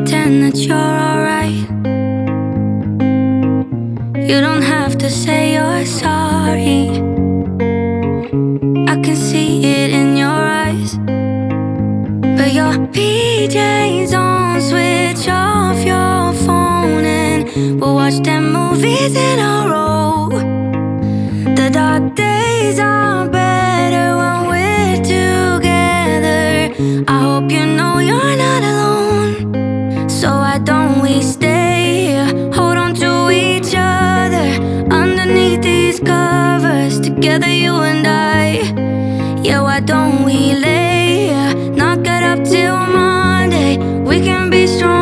pretend that you're alright. You don't have to say you're sorry. I can see it in your eyes. But your PJs on, switch off your phone, and we'll watch them movies in a row. The dark days are better when we're together. I hope you know you're not alone. So why don't we stay here, hold on to each other underneath these covers, together you and I. Yeah, why don't we live